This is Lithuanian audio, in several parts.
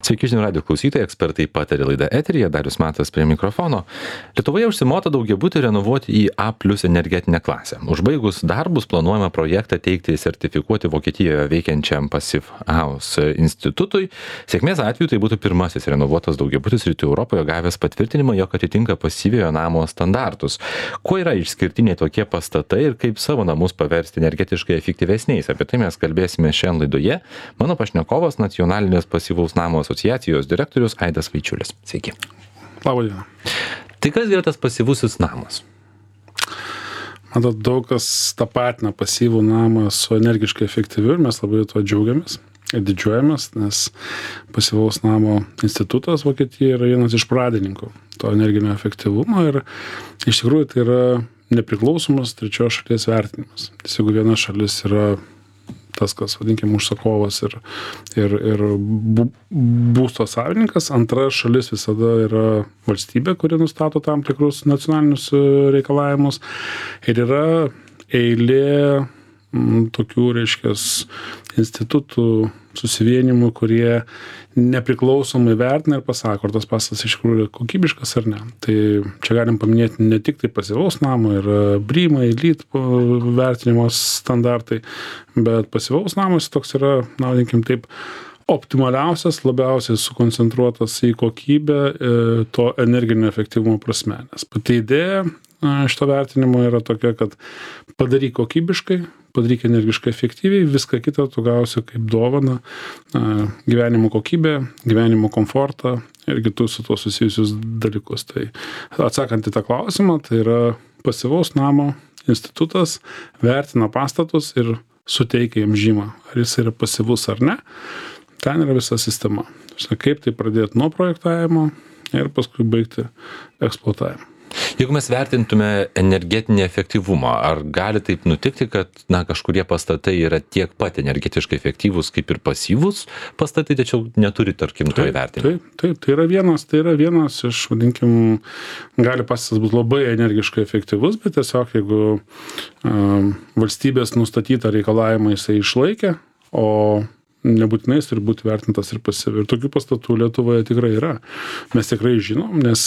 Sveiki žinių radijo klausytojai, ekspertai pataria laida eteryje, Darius Matas prie mikrofono. Lietuvoje užsimota daugiabutį renovuoti į A+ energetinę klasę. Užbaigus darbus planuojama projektą teikti sertifikuoti Vokietijoje veikiančiam Passive House institutui. Sėkmės atveju tai būtų pirmasis renovuotas daugiabutis Rytų Europoje gavęs patvirtinimą, jog atitinka pasyviojo namo standartus. Kuo yra išskirtiniai tokie pastatai ir kaip savo namus paversti energetiškai efektyvesniais? Apie tai mes kalbėsime šiandien laidoje. Mano pašnekovas nacionalinės pasyvaus namo asociacijos direktorius Aidas Vaičiulis. Sveiki. Labą dieną. Tai kas yra tas pasyvusis namas? Matot, daug kas tapatina pasyvų namą su energiškai efektyviu ir mes labai tuo džiaugiamės ir didžiuojamės, nes pasyvaus namo institutas Vokietijoje yra vienas iš pradininkų to energinio efektyvumo ir iš tikrųjų tai yra nepriklausomas trečios šalies vertinimas. Nes jeigu viena šalis yra tas, kas, vadinkim, užsakovas ir būsto savininkas, antra šalis visada yra valstybė, kuri nustato tam tikrus nacionalinius reikalavimus ir yra eilė tokių, reiškias, institutų susivienimų, kurie nepriklausomai vertina ir pasako, ar tas pastatas iš tikrųjų yra kokybiškas ar ne. Tai čia galim paminėti ne tik tai pasyvaus namo, yra BREEAM, LEED vertinimo standartai, bet pasyvaus namas toks yra, na, vadinkim taip, optimaliausias, labiausiai sukoncentruotas į kokybę to energinio efektyvumo prasme. Nes pati idėja šito vertinimo yra tokia, kad padaryk kokybiškai, padaryk energiškai efektyviai, viską kitą tu gausi kaip dovaną, gyvenimo kokybę, gyvenimo komfortą ir kitus su tuo susijusius dalykus. Tai atsakant į tą klausimą, tai yra pasyvaus namo institutas vertina pastatus ir suteikia jam žymą, ar jis yra pasyvus ar ne. Ten yra visa sistema. Kaip tai pradėti nuo projektavimo ir paskui baigti eksploatavimą. Jeigu mes vertintume energetinį efektyvumą, ar gali taip nutikti, kad kažkurie pastatai yra tiek pat energetiškai efektyvūs kaip ir pasyvūs pastatai, tačiau neturi, tarkim, to įvertinimo? Taip, tai yra vienas iš, vadinkim, gali pastatas būti labai energiškai efektyvus, bet tiesiog jeigu valstybės nustatytą reikalavimą jisai išlaikė, o nebūtinai jis turi būti vertintas ir pasyviai. Ir tokių pastatų Lietuvoje tikrai yra. Mes tikrai žinom, nes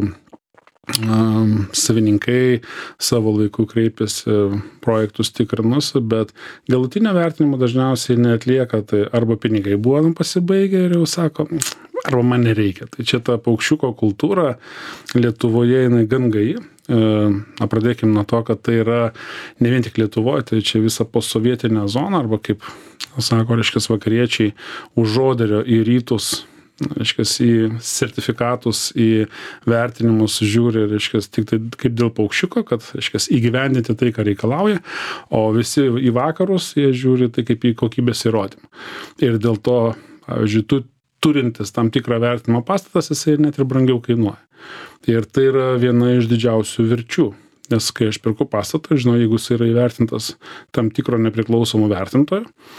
savininkai savo laiku kreipėsi projektus tikrinus, bet galutinio vertinimo dažniausiai neatlieka, tai arba pinigai buvo pasibaigę ir jau sako, arba man nereikia. Tai čia ta paukščiuko kultūra Lietuvoje jinai gan gaji. Pradėkim nuo to, kad tai yra ne vien tik Lietuvoje, tai čia visa posovietinė zona, arba kaip sako, reiškias, vakariečiai už Oderio į rytus, reiškias, į sertifikatus, į vertinimus žiūri, reiškias, tik tai kaip dėl paukščiuko, kad, reiškias, įgyvendinti tai, ką reikalauja, o visi į vakarus jie žiūri tai kaip į kokybės įrodymą. Ir dėl to, pavyzdžiui, turintis tam tikrą vertinimo pastatas, jisai net ir brangiau kainuoja. Ir tai yra viena iš didžiausių verčių. Nes kai aš perku pastatą, žinau, jeigu jis yra įvertintas tam tikro nepriklausomo vertintojo,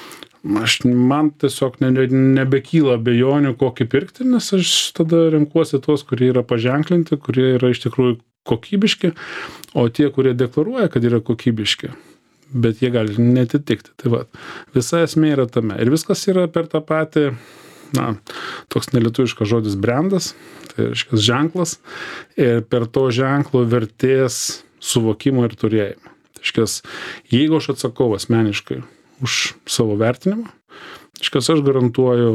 man tiesiog nebekyla abejonių, kokį pirkti, nes aš tada renkuosi tuos, kurie yra paženklinti, kurie yra iš tikrųjų kokybiški, o tie, kurie deklaruoja, kad yra kokybiški, bet jie gali netitikti. Tai va, visa esmė yra tame. Ir viskas yra per tą patį, toks nelietuviškas žodis brandas, tai reiškia ženklas, ir per to ženklo vertės suvokimą ir turėjimą. Tai reiškia, jeigu aš atsakau asmeniškai už savo vertinimą, reiškia, aš garantuoju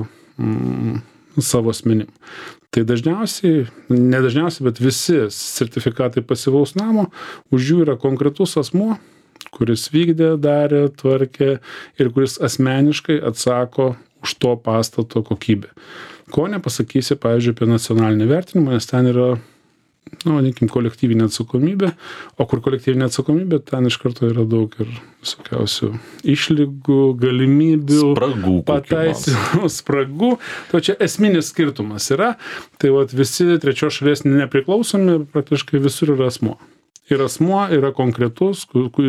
savo asmenim. Tai dažniausiai, nedažniausiai, bet visi sertifikatai pasyvaus namo, už jų yra konkretus asmuo, kuris vykdė, darė, tvarkė ir kuris asmeniškai atsako už to pastato kokybę. Ko nepasakysi, pavyzdžiui, apie nacionalinį vertinimą, nes ten yra, vadinkim, kolektyvinė atsakomybė, o kur kolektyvinė atsakomybė, ten iš karto yra daug ir visokiausių išlygų, galimybių, pataisimų, spragų. Tai čia esminis skirtumas yra. Tai vat, visi trečios šalies nepriklausomi, praktiškai visur yra asmuo. Ir asmuo yra konkretus,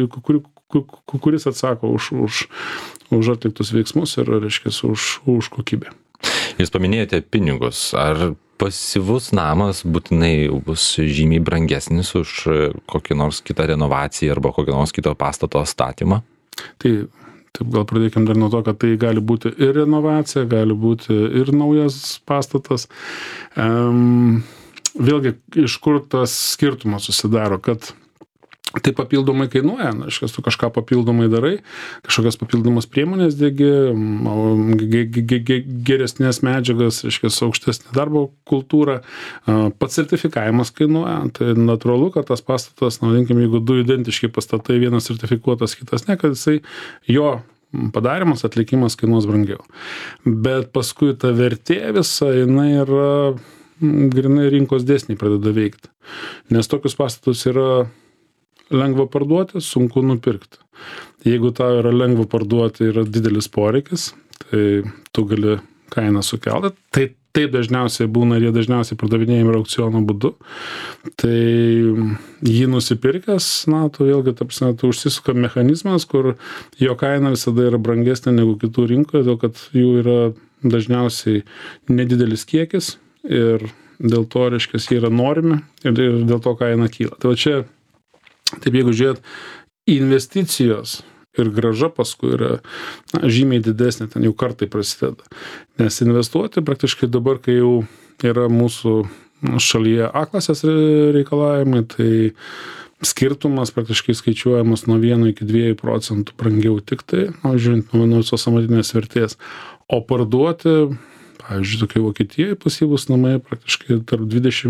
kuris atsako už atliktus veiksmus ir, reiškia, už kokybę. Jūs paminėjote pinigus. Ar pasyvus namas būtinai bus žymiai brangesnis už kokį nors kitą renovaciją arba kokį nors kito pastato statymą? Tai Taip, gal pradėkim dar nuo to, kad tai gali būti ir renovacija, gali būti ir naujas pastatas. Vėlgi, iš kur tas skirtumas susidaro, kad tai papildomai kainuoja, reiškia, tu kažką papildomai darai, kažkokias papildomas priemonės degi, geresnės medžiagas, reiškia, aukštesnė darbo kultūra, pats sertifikavimas kainuoja, tai natūralu, kad tas pastatas, vadinkim, jeigu du identiški pastatai, vienas sertifikuotas, kitas ne, kad jisai jo padarimas, atlikimas kainuos brangiau. Bet paskui ta vertė visa, jinai yra grynai rinkos dėsniai pradeda veikti, nes tokius pastatus yra lengva parduoti, sunku nupirkti. Jeigu tau yra lengva parduoti, yra didelis poreikis, tai tu gali kainą sukelti. Tai taip dažniausiai būna ir jie dažniausiai pardavinėjami aukciono būdu. Tai jį nusipirkęs, tu vėlgi, tu užsisuka mechanizmas, kur jo kaina visada yra brangesnė negu kitų rinkoje, dėl kad jų yra dažniausiai nedidelis kiekis ir dėl to, reiškia, jie yra norimi ir dėl to kaina kyla. Tai va čia taip, jeigu žiūrėt, investicijos ir grąža paskui yra žymiai didesnė, ten jau kartai prasideda. Nes investuoti praktiškai dabar, kai jau yra mūsų šalyje A klasės reikalavimai, tai skirtumas praktiškai skaičiuojamas nuo 1 iki 2% brangiau tik tai, žiūrint nuo visos amatinės vertės. O parduoti, pavyzdžiui, tokia Vokietijoje pasyvūs namai praktiškai tarp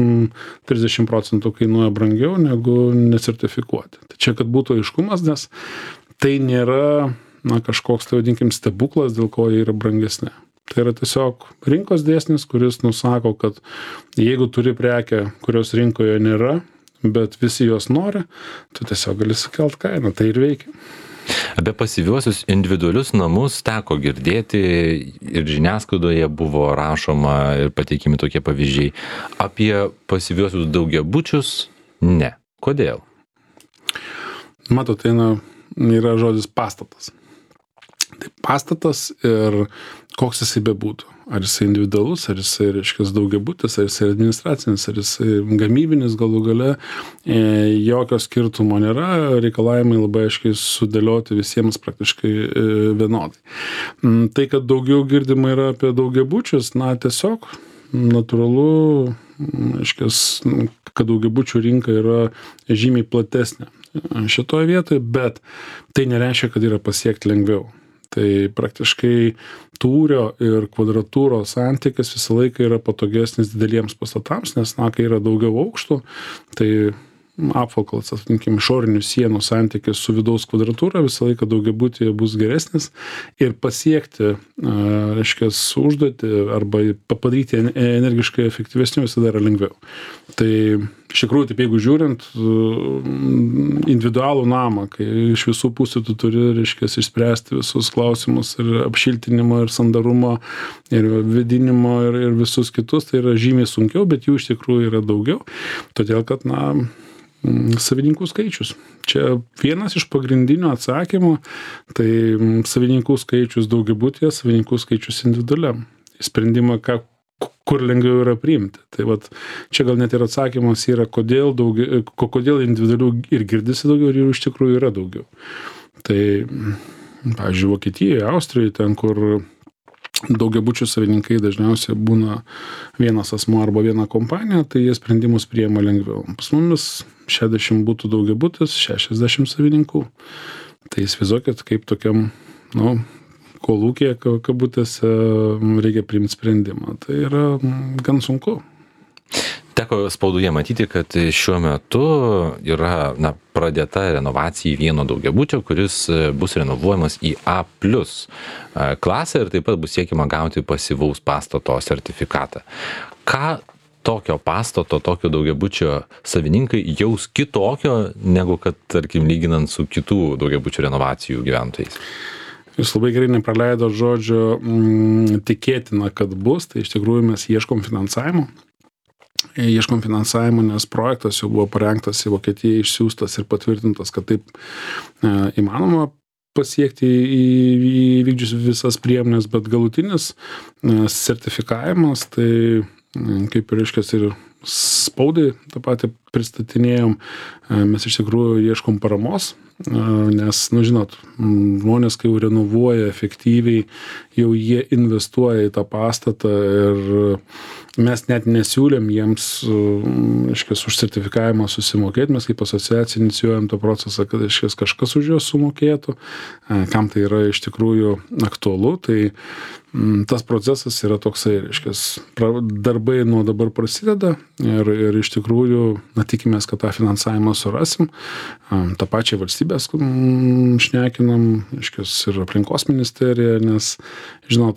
20-30% kainuoja brangiau negu nesertifikuoti. Tai čia, kad būtų aiškumas, nes tai nėra kažkoks, tai vadinkim, stebuklas, dėl ko jie yra brangesni. Tai yra tiesiog rinkos dėsnis, kuris nusako, kad jeigu turi prekę, kurios rinkoje nėra, bet visi jos nori, tu tiesiog gali sukelt kainą, tai ir veikia. Apie pasyviuosius individualius namus teko girdėti ir žiniasklaidoje buvo rašoma ir pateikimi tokie pavyzdžiai. Apie pasyviuosius daugiabučius ne. Kodėl? Matot, tai yra žodis pastatas. Tai pastatas ir koks jisai bebūtų. Ar jisai individualus, ar jisai, reiškia, daugiabutis, ar jisai administracinis, ar jisai gamybinis, galų gale jokio skirtumo nėra, reikalavimai labai aiškiai sudėlioti visiems praktiškai vienodai. Tai, kad daugiau girdima yra apie daugiabučius, tiesiog natūralu, reiškia, kad daugiabučių rinka yra žymiai platesnė šitoje vietoje, bet tai nereiškia, kad yra pasiekti lengviau. Tai praktiškai tūrio ir kvadratūros santykis visą laiką yra patogesnis dideliems pastatams, nes, kai yra daugiau aukštų, tai apvalkalas, atinkim, išorinių sienų santykis su vidaus kvadratūra visą laiką daugiabutyje bus geresnis ir pasiekti, reiškia, užduotį arba padaryti energiškai efektyvesnių visada yra lengviau. Tai iš tikrųjų, taip jeigu žiūrint, individualų namą, kai iš visų pusių tu turi, reiškia, išspręsti visus klausimus ir apšiltinimo, ir sandarumo, ir vėdinimo, ir visus kitus, tai yra žymiai sunkiau, bet jų iš tikrųjų yra daugiau, todėl kad, savininkų skaičius. Čia vienas iš pagrindinių atsakymų, tai savininkų skaičius daugiabutyje, savininkų skaičius individualiam. Sprendimą, kur lengviau yra priimti. Tai vat, čia gal net ir atsakymas yra, kodėl individualių ir girdisi daugiau, ir jų iš tikrųjų yra daugiau. Tai, pavyzdžiui, Vokietijoje, Austrijoje, ten, kur daugiabučių savininkai dažniausiai būna vienas asmuo arba viena kompanija, tai jie sprendimus priima lengviau. Pas mumis 60 būtų daugiabutis, 60 savininkų. Tai įsivaizduokit, kaip tokiam, kolūkyje, kabutėse, reikia priimti sprendimą. Tai yra gan sunku. Teko spaudoje matyti, kad šiuo metu yra pradėta renovacija į vieno daugiabučio, kuris bus renovuojamas į A+ klasę ir taip pat bus siekiama gauti pasyvaus pastato sertifikatą. Ką tokio pastato, tokio daugiabučio savininkai jaus kitokio, negu kad, tarkim, lyginant su kitų daugiabučių renovacijų gyventojais? Jūs labai gerai nepraleido žodžio tikėtina, kad bus, tai iš tikrųjų mes ieškom finansavimo. Ieškom finansavimo, nes projektas jau buvo parengtas į Vokietiją, išsiųstas ir patvirtintas, kad taip įmanoma pasiekti įvykdžius visas priemonės, bet galutinis sertifikavimas, tai kaip ir reiškia, ir spaudai tą patį pristatinėjom, mes iš tikrųjų ieškom paramos, nes, žinot, žmonės, kai jau renovuoja efektyviai, jau jie investuoja į tą pastatą ir mes net nesiūlėm jiems, už sertifikavimą susimokėti, mes kaip asociacija inicijuojam tą procesą, kad kažkas už juos sumokėtų, kam tai yra iš tikrųjų aktualu, tai tas procesas yra toksai, darbai nuo dabar prasideda ir iš tikrųjų, tikimės, kad tą finansavimą surasim, tą pačią valstybės šnekinam, ir aplinkos ministerija, nes, žinot,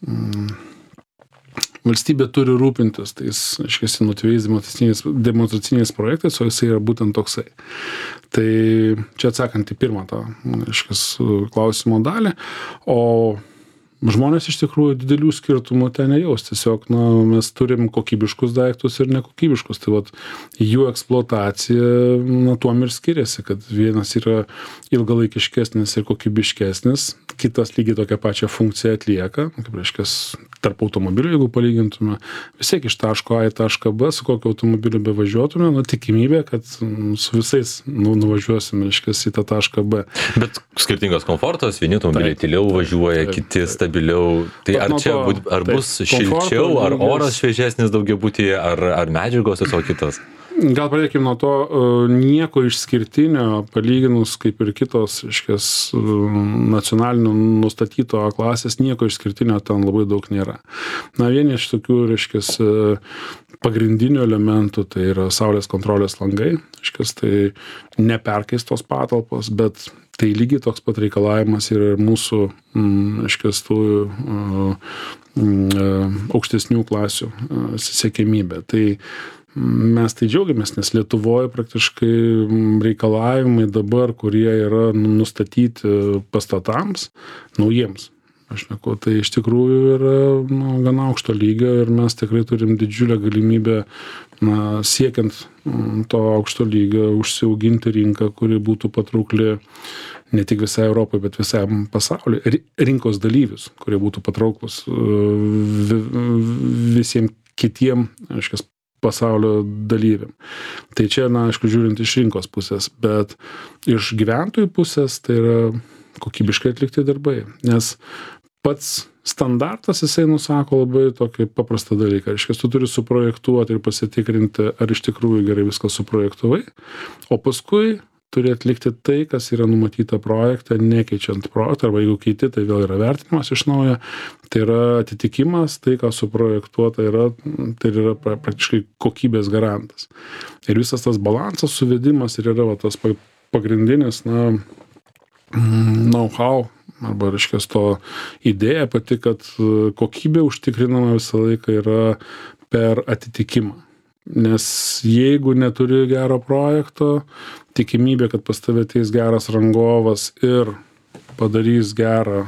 valstybė turi rūpintis tais, inovatyviais demonstraciniais projektais, o jisai yra būtent toksai. Tai čia atsakant į pirmą tą, klausimo dalį, o žmonės iš tikrųjų didelių skirtumų ten nejaus. Tiesiog, mes turim kokybiškus daiktus ir nekokybiškus. Tai jų eksploatacija, tuom ir skiriasi, kad vienas yra ilgalaikiškesnis ir kokybiškesnis, kitas lygiai tokią pačią funkciją atlieka, tarp automobilių, jeigu palygintume, vis tiek iš taško A į tašką B, su kokiu automobiliu bevažiuotume, tikimybė, kad su visais nuvažiuosim, į tą tašką B. Bet skirtingas komfortas, vieni automobiliai tyliau važiuoja, kiti stabiliau. Tai ar čia bus šilčiau, ar oras šviežesnis daugiabutyje, ar medžiagos tiesiog kitas? Gal pradėkime nuo to, nieko išskirtinio, palyginus kaip ir kitos, nacionalinio nustatyto klasės, nieko išskirtinio ten labai daug nėra. Vieni iš tokių, pagrindinių elementų, tai yra saulės kontrolės langai, tai neperkeistos patalpos, bet tai lygiai toks pat reikalavimas yra ir mūsų, aukštesnių klasių siekiamybė. Tai mes tai džiaugiamės, nes Lietuvoje praktiškai reikalavimai dabar, kurie yra nustatyti pastatams, naujiems. Tai iš tikrųjų yra gana aukšto lygio ir mes tikrai turim didžiulę galimybę, siekiant to aukšto lygio, užsiauginti rinką, kuri būtų patraukli ne tik visai Europai, bet visam pasauliu. Rinkos dalyvius, kurie būtų patrauklus visiems kitiem, pasaulio dalyviam. Tai čia, žiūrint iš rinkos pusės, bet iš gyventojų pusės tai yra kokybiškai atlikti darbai, nes pats standartas jisai nusako labai tokį paprastą dalyką. Tu turi suprojektuoti ir pasitikrinti, ar iš tikrųjų gerai viską suprojektuvai, o paskui turi atlikti tai, kas yra numatyta projekte, nekeičiant projektą, arba jeigu keiti, tai vėl yra vertinimas iš naujo. Tai yra atitikimas, tai, ką suprojektuota yra, tai yra praktiškai kokybės garantas. Ir visas tas balansas, suvedimas ir yra tas pagrindinis, know-how, arba, to idėja pati, kad kokybė užtikrinama visą laiką yra per atitikimą. Nes jeigu neturi gero projekto, tikimybė, kad pas tave ateis geras rangovas ir padarys gerą,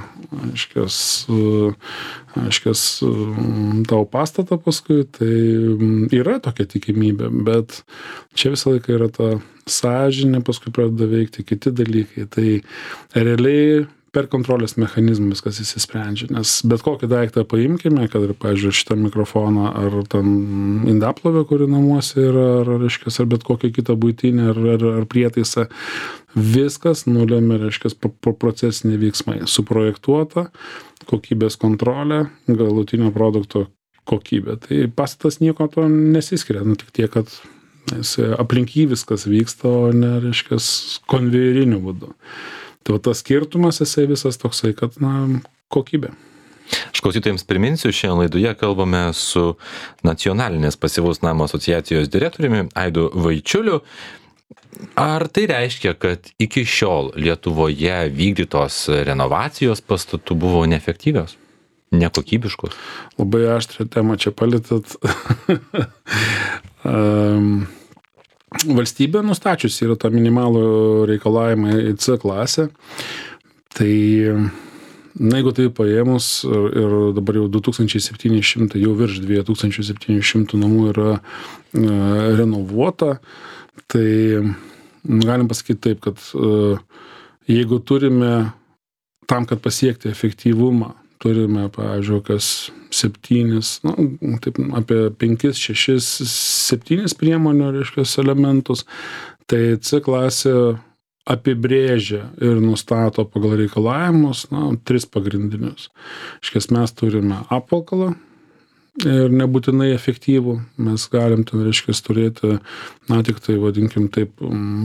tavo pastatą paskui, tai yra tokia tikimybė, bet čia visą laiką yra ta sąžinė, paskui pradeda veikti kiti dalykai. Tai realiai per kontrolės mechanizmą viskas įsisprendžia, nes bet kokį daiktą paimkime, kad ir, pavyzdžiui, šitą mikrofoną, ar ten indaplovę, kuri namuose yra, ar bet kokią kitą buitinę, ar prietaisą, viskas nulėmė, procesiniai veiksmai. Suprojektuota, kokybės kontrolė, galutinio produkto kokybė. Tai pastatas nieko to nesiskiria, tik tiek, kad aplink jį viskas vyksta, o ne, konvejeriniu būdu. Tai tas skirtumas jisai visas toksai, kad, kokybė. Aš klausytojams priminsiu, šiandien laidoje kalbame su Nacionalinės pasyvaus namo asociacijos direktoriumi Aidu Vaičiuliu. Ar tai reiškia, kad iki šiol Lietuvoje vykdytos renovacijos pastatų buvo neefektyvios, nekokybiškos? Labai aštrią temą čia palietėt. Valstybė nustačius yra tą minimalų reikalavimą į C klasę, tai jeigu tai paėmus ir dabar jau 2700, jau virš 2700 namų yra renovuota, tai galim pasakyti taip, kad jeigu turime tam, kad pasiekti efektyvumą, turime, pavyzdžiui, kokias 7, taip apie 5, 6, 7 priemonių, reiškia, elementus, tai C klasė apibrėžia ir nustato pagal reikalavimus, 3 pagrindinius. Reiškia, mes turime apvalkalą ir nebūtinai efektyvų. Mes galim ten, reiškia, turėti, tik tai, vadinkim, taip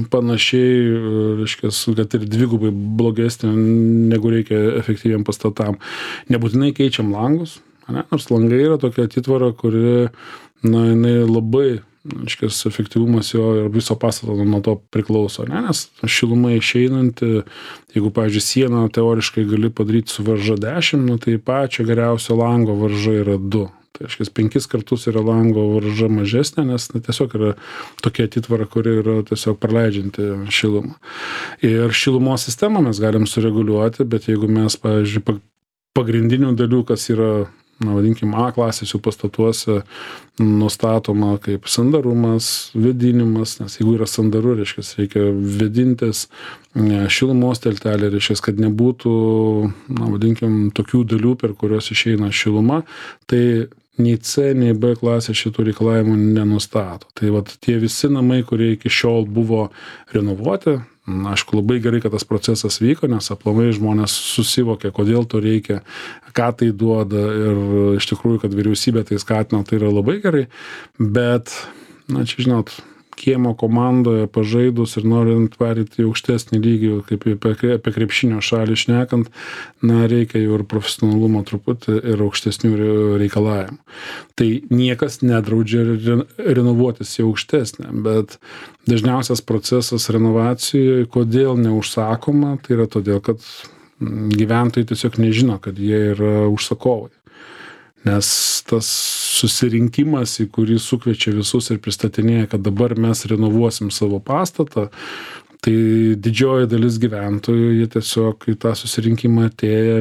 panašiai, reiškia, kad ir dvigubai blogesnė, negu reikia efektyviam pastatam. Nebūtinai keičiam langus, nors langai yra tokia atitvara, kuri, jinai labai, reiškia, efektyvumas jo ir viso pastato nuo to priklauso, nes šiluma išeinanti, jeigu, pavyzdžiui, sieną teoriškai gali padaryti su varža 10, tai pačio geriausio lango varža yra 2. Tai reiškia, 5 kartus yra lango varža mažesnė, nes tiesiog yra tokia atitvara, kuri yra tiesiog praleidžianti šilumą. Ir šilumos sistemą mes galim sureguliuoti, bet jeigu mes, pavyzdžiui, pagrindinių dalių, kas yra, vadinkim, A klasės jų pastatuose nustatoma kaip sandarumas, vėdinimas, nes jeigu yra sandaru, reiškia, reikia vėdintis, šilumos teltelė, reiškia, kad nebūtų, vadinkim, tokių dalių, per kurios išeina šiluma, tai nei C, nei B klasė šitų reikalavimų nenustato. Tai vat tie visi namai, kurie iki šiol buvo renovuoti, aišku, labai gerai, kad tas procesas vyko, nes aplamai žmonės susivokė, kodėl to reikia, ką tai duoda ir iš tikrųjų, kad vyriausybė tai skatina, tai yra labai gerai, bet, čia žinot, kiemo komandoje pažaidus ir norint varyti į aukštesnį lygį, kaip apie krepšinio šalį šnekant, reikia jau ir profesionalumo truputį ir aukštesnių reikalavimų. Tai niekas nedraudžia renovuotis į aukštesnę, bet dažniausias procesas renovacijoje, kodėl neužsakoma, tai yra todėl, kad gyventojai tiesiog nežino, kad jie yra užsakovai. Nes tas susirinkimas, į kurį sukviečia visus ir pristatinėja, kad dabar mes renovuosim savo pastatą, tai didžioji dalis gyventojų, jie tiesiog į tą susirinkimą atėję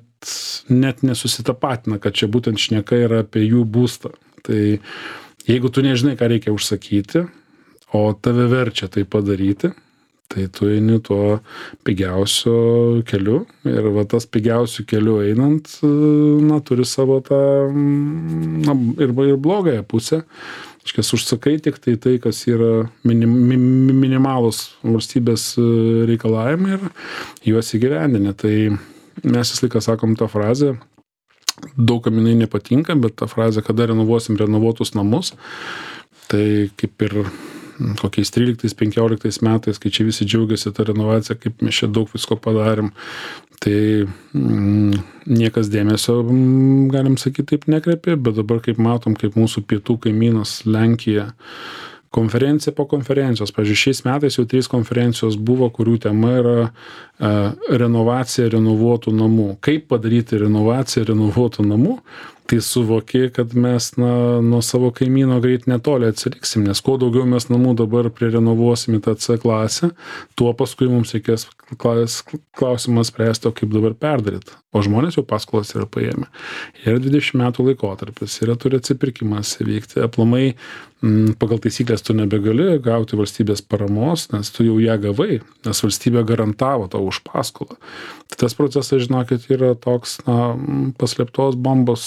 net nesusitapatina, kad čia būtent šneka yra apie jų būstą. Tai jeigu tu nežinai, ką reikia užsakyti, o tave verčia tai padaryti, tai tu eini tuo pigiausiu keliu ir tas pigiausiu keliu einant, turi savo tą ir blogąją pusę. Iškės užsakai tik tai, kas yra minimalus valstybės reikalavimai ir juos įgyvendini. Tai mes visą laiką sakom tą frazę, daug kam jinai nepatinka, bet tą frazę, kada renovuosim renovuotus namus, tai kaip ir kokiais 13-15 metais, kai čia visi džiaugiasi tą renovaciją, kaip mes čia daug visko padarėm, tai niekas dėmesio, galim sakyti, taip nekreipė, bet dabar kaip matom, kaip mūsų pietų kaimynas Lenkija, konferencija po konferencijos. Pavyzdžiui, šiais metais jau 3 konferencijos buvo, kurių tema yra renovacija renovuotų namų. Kaip padaryti renovaciją renovuotų namų? Tai suvoki, kad mes nuo savo kaimyno greit netoli atsiliksim, nes kuo daugiau mes namų dabar prirenovuosim į tą C klasę, tuo paskui mums reikės klausimas spręsti, kaip dabar perdaryti. O žmonės jau paskolas yra paėmę. Yra 20 metų laikotarpis, turi atsipirkimas įvykti. Aplamai pagal taisyklės tu nebegali gauti valstybės paramos, nes tu jau ją gavai, nes valstybė garantavo tau už paskolą. Tai tas procesas, žinokit, yra toks paslėptos bombos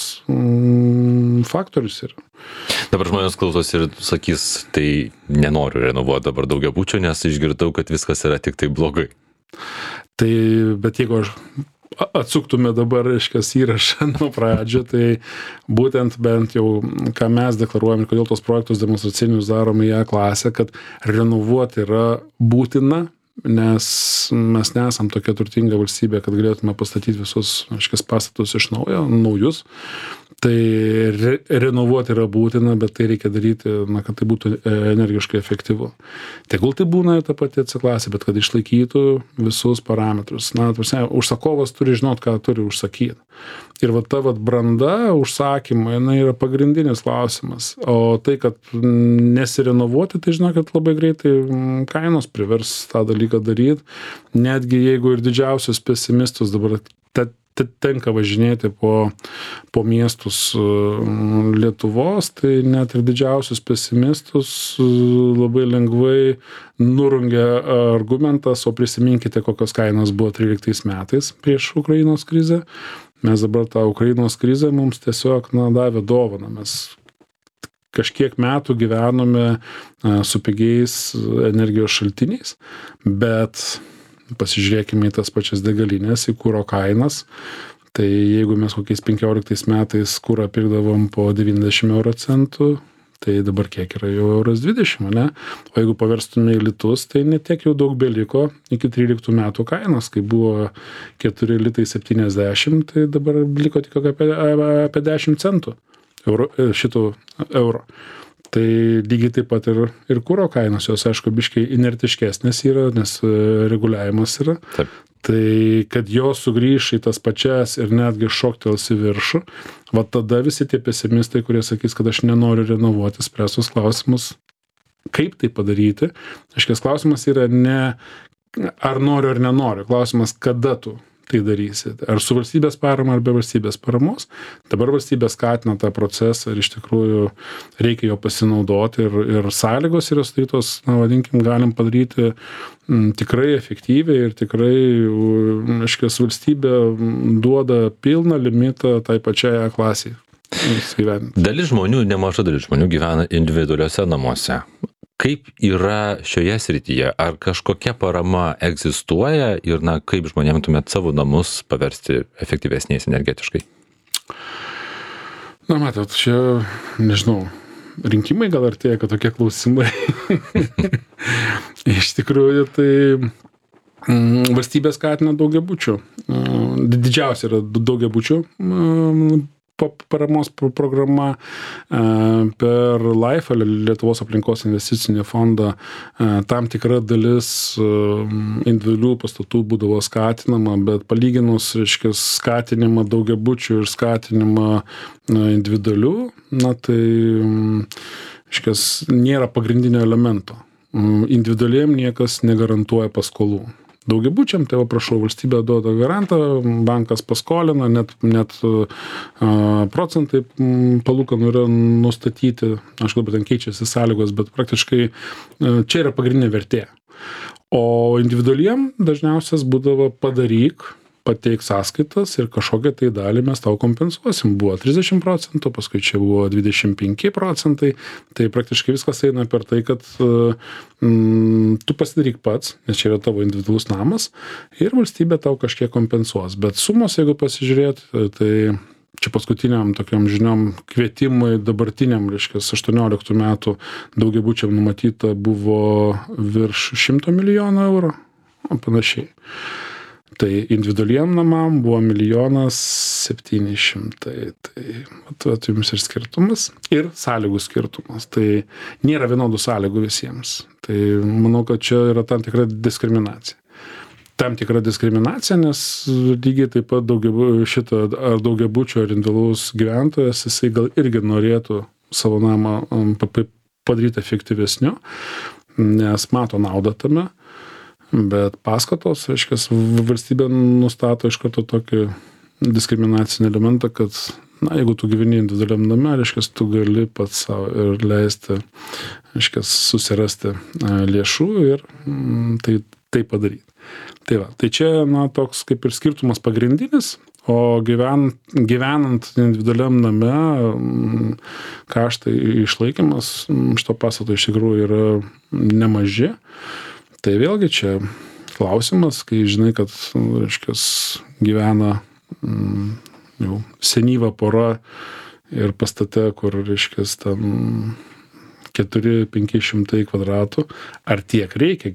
faktorius yra. Dabar žmonės klausos ir sakys, tai nenoriu renovuoti dabar daugiabučio, nes išgirdau, kad viskas yra tik tai blogai. Tai, bet jeigu aš atsuktume dabar, reiškias, įrašą nuo pradžio, tai būtent bent jau, ką mes deklaruojam ir kodėl tos projektus demonstracinius darome į A klasę, kad renovuoti yra būtina, nes mes nesam tokia turtinga valstybė, kad galėtume pastatyti visus, reiškias, pastatus iš naujo, naujus. Tai renovuoti yra būtina, bet tai reikia daryti, kad tai būtų energiškai efektyvu. Tegul tai būna ta pati C klasė, bet kad išlaikytų visus parametrus. Užsakovas turi žinot, ką turi užsakyti. Ir ta branda užsakymo, jinai yra pagrindinis klausimas. O tai, kad nesirenovuoti, tai žinok, kad labai greitai kainos privers tą dalyką daryti. Netgi jeigu ir didžiausius pesimistus dabar tenka važinėti po miestus Lietuvos, tai net ir didžiausius pesimistus labai lengvai nurungia argumentas, o prisiminkite, kokios kainos buvo 13 metais prieš Ukrainos krizę. mes dabar tą Ukrainos krizę mums tiesiog, davė dovaną. Mes kažkiek metų gyvenome su pigiais energijos šaltiniais, bet pasižiūrėkime į tas pačias degalinės, į kuro kainas. Tai jeigu mes kokiais 15 metais kurą pirkdavom po 90 euro centų, tai dabar kiek yra jau 1,20 €, ne? O jeigu paverstume į litus, tai netiek jau daug beliko iki 13 metų kainos, kai buvo 4 litai 70, tai dabar liko tik apie 10 centų euro. Tai lygiai taip pat ir kuro kainos, jos aišku biškiai inertiškesnės yra, nes reguliavimas yra. Taip. Tai kad jos sugrįš į tas pačias ir netgi šoktels į viršų, va tada visi tie pesimistai, kurie sakys, kad aš nenoriu renovuoti, spręsus klausimus, kaip tai padaryti. Aiškiai, klausimas yra ne ar noriu ar nenoriu, klausimas kada tu tai darysi. Ar su valstybės parama, ar be valstybės paramos. Dabar valstybė skatina tą procesą ir iš tikrųjų reikia jo pasinaudoti ir sąlygos yra sudarytos, vadinkim, galim padaryti tikrai efektyviai ir tikrai, aiškiai, valstybė duoda pilną limitą tai pačiai klasiai. Dalis žmonių, nemaža dalis žmonių gyvena individualiuose namuose. Kaip yra šioje srityje? Ar kažkokia parama egzistuoja ir, kaip žmonėms tuomet savo namus paversti efektyvesniais energetiškai? Matot, čia, nežinau, rinkimai gal artėja, kad tokie klausimai. Iš tikrųjų, tai valstybė skatina daugiabučių. Didžiausia yra daugiabučių paramos programa per LIFE, Lietuvos aplinkos investicinį fondą, tam tikra dalis individualių pastatų būdavo skatinama, bet palyginus, reiškia, skatinimą daugiabučių ir skatinimą individualių, tai, reiškia, nėra pagrindinio elemento. Individualiem niekas negarantuoja paskolų. Daugiabučiam, tai prašau, valstybė duoda garantą, bankas paskolina, net procentai palūkanų yra nustatyti, aš galbūt ten keičiasi sąlygos, bet praktiškai čia yra pagrindinė vertė. O individualiem dažniausias būdavo padaryk, pateik sąskaitas ir kažkokią tai dalį mes tau kompensuosim. Buvo 30%, paskui čia buvo 25%, tai praktiškai viskas eina per tai, kad tu pasidaryk pats, nes čia yra tavo individualus namas ir valstybė tau kažkiek kompensuos. Bet sumos, jeigu pasižiūrėt, tai čia paskutiniam tokiam žiniom kvietimui dabartiniam, reiškia, 18 metų daugiabučiam numatyta buvo virš 100 milijonų eurų, panašiai. Tai individualiem namam buvo 1 700 000. Tai jums ir skirtumas, ir sąlygų skirtumas. Tai nėra vienodų sąlygų visiems. Tai manau, kad čia yra tam tikra diskriminacija. Tam tikra diskriminacija, nes lygiai taip pat daugiabučio ar individualus gyventojas, jisai gal irgi norėtų savo namą padaryti efektyvesniu, nes mato naudą tame. Bet paskatos, reiškia, valstybė nustato iš karto tokį diskriminacinį elementą, kad, jeigu tu gyveni individualiam name, reiškia, tu gali pats savo ir leisti, reiškia, susirasti lėšų ir tai padaryti. Tai čia, toks kaip ir skirtumas pagrindinis, o gyvenant individualiam name, kaštai išlaikymas šito pastato iš tikrųjų yra nemaži. Tai vėlgi čia klausimas, kai žinai, kad, reiškia, gyvena jau senyva pora ir pastate, kur, reiškia, ten 400-500 kvadratų, ar tiek reikia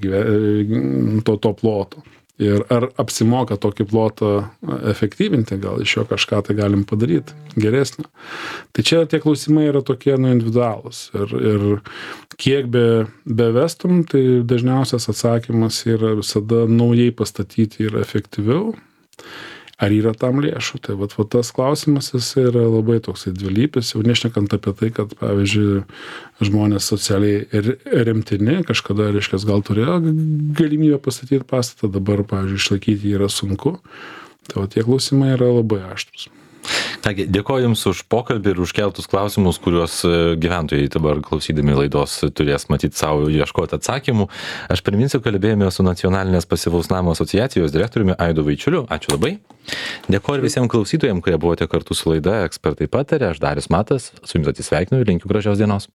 to ploto. Ir ar apsimoka tokį plotą efektyvinti, gal iš jo kažką tai galim padaryti geresnio. Tai čia tie klausimai yra tokie individualūs. Ir kiek bevestum, tai dažniausias atsakymas yra visada naujai pastatyti yra efektyviau. Ar yra tam lėšų? Tai vat tas klausimas jis yra labai toksai dvilypis, jau nešnekant apie tai, kad, pavyzdžiui, žmonės socialiai remtini, kažkada, reiškia, gal turėjo galimybę pastatyti pastatą, dabar, pavyzdžiui, išlaikyti yra sunku. Tai tie klausimai yra labai aštrus. Kągi, dėkoju Jums už pokalbį ir už keltus klausimus, kuriuos gyventojai dabar klausydami laidos turės matyti savo ieškoti atsakymų. Aš priminsiu, kalbėjome su Nacionalinės pasyvaus namo asociacijos direktoriumi Aidu Vaičiuliu. Ačiū labai. Dėkoju visiems klausytojams, kurie buvote kartu su laida Ekspertai pataria. Aš Darius Matas, su Jumis atsisveikinu ir linkiu gražios dienos.